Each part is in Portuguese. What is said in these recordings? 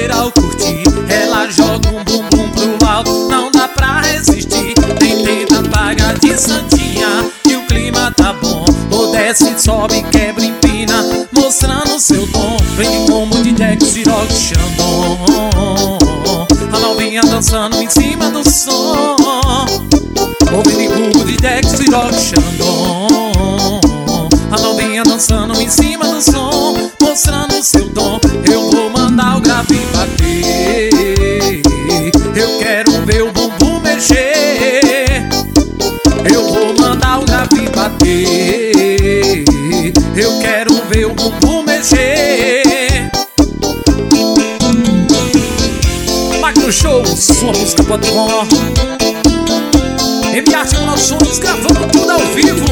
geral curtir. Ela joga um bumbum pro alto, não dá pra resistir. Nem tenta pagar de santinha, que o clima tá bom. Ou desce, sobe, quebra, empina, mostrando seu dom. Vem como de Jack, Siroc, Xandão. A novinha dançando em cima do som. Ouvindo em cubo de Jack, Siroc, Xandão. A novinha dançando em cima do som, mostrando seu dom. Eu vou mandar o grave bater. Eu quero ver o bumbum mexer. Eu vou mandar o grave bater. Eu quero ver o bumbum mexer. Magno Show, sua música patrão. MR Produções, gravando tudo ao vivo.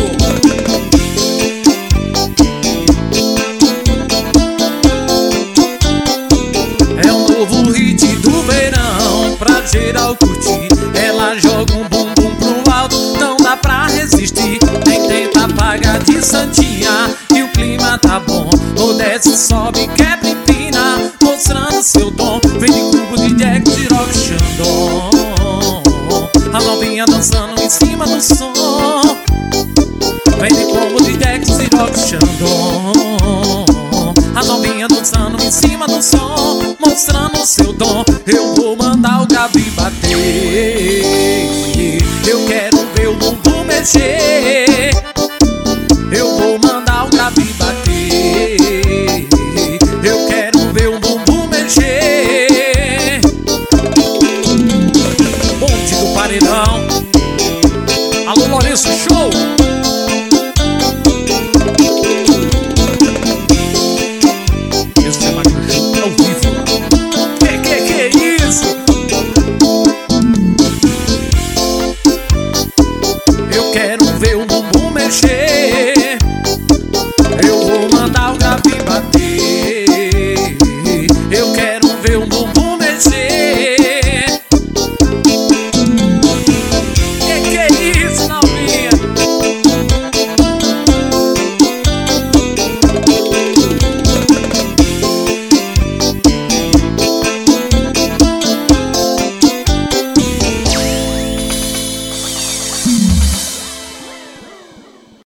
É um novo hit do verão, pra geral curtir. Ela joga um bumbum pro alto, não dá pra resistir. Nem tenta pagar de santinha, e o clima tá bom. Ou desce, sobe, quebra, empina, mostrando seu dom. Vem de cubo de Jack, Siroc, Xandão. A novinha dançando em cima do som. Vem de combo de Jack, Siroc, Xandão. A novinha dançando em cima do som, mostrando seu dom. Eu vou mandar o grave bater. Eu quero ver o bumbum mexer.